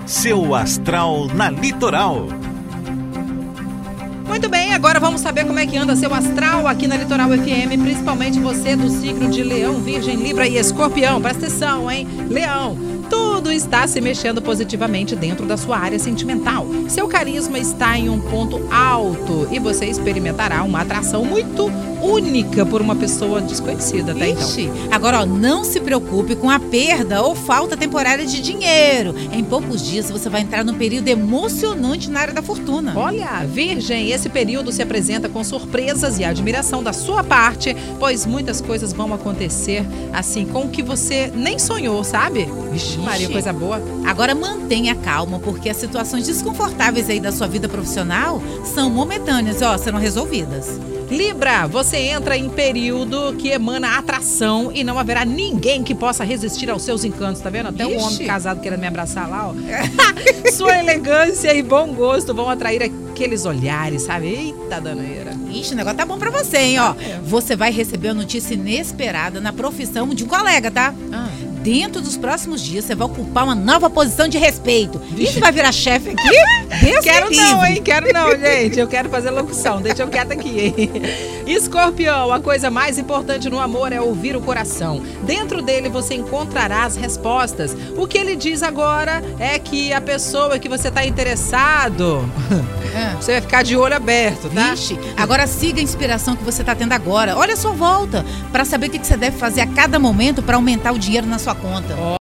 Seu astral na Litoral. Muito bem, agora vamos saber como é que anda seu astral aqui na Litoral FM, principalmente você do signo de Leão, Virgem, Libra e Escorpião. Presta atenção, hein? Leão, tudo está se mexendo positivamente dentro da sua área sentimental. Seu carisma está em um ponto alto e você experimentará uma atração muito única por uma pessoa desconhecida, tá? Ixi, Então, agora, não se preocupe com a perda ou falta temporária de dinheiro. Em poucos dias você vai entrar num período emocionante na área da fortuna. olha, Virgem, esse período se apresenta com surpresas e admiração da sua parte, pois muitas coisas vão acontecer assim com o que você nem sonhou, sabe? Vixe, Maria, coisa boa. Agora mantenha calma, porque as situações desconfortáveis aí da sua vida profissional são momentâneas, serão resolvidas. Libra, você entra em período que emana atração e não haverá ninguém que possa resistir aos seus encantos, tá vendo? Até um homem casado querendo me abraçar lá, ó. Sua elegância e bom gosto vão atrair aqueles olhares, sabe? Eita, danaeira. Ixi, o negócio tá bom pra você, hein, ó. Você vai receber uma notícia inesperada na profissão de um colega, tá? Dentro dos próximos dias, você vai ocupar uma nova posição de respeito. E você vai virar chefe aqui? Deus Quero me não, livre. hein? Quero não, gente. Eu quero fazer locução. Deixa eu quieta aqui, hein? Escorpião, a coisa mais importante no amor é ouvir o coração. Dentro dele você encontrará as respostas. O que ele diz agora é que a pessoa que você está interessado, você vai ficar de olho aberto, tá? Vixe, agora siga a inspiração que você tá tendo agora. Olha a sua volta, para saber o que você deve fazer a cada momento para aumentar o dinheiro na sua conta.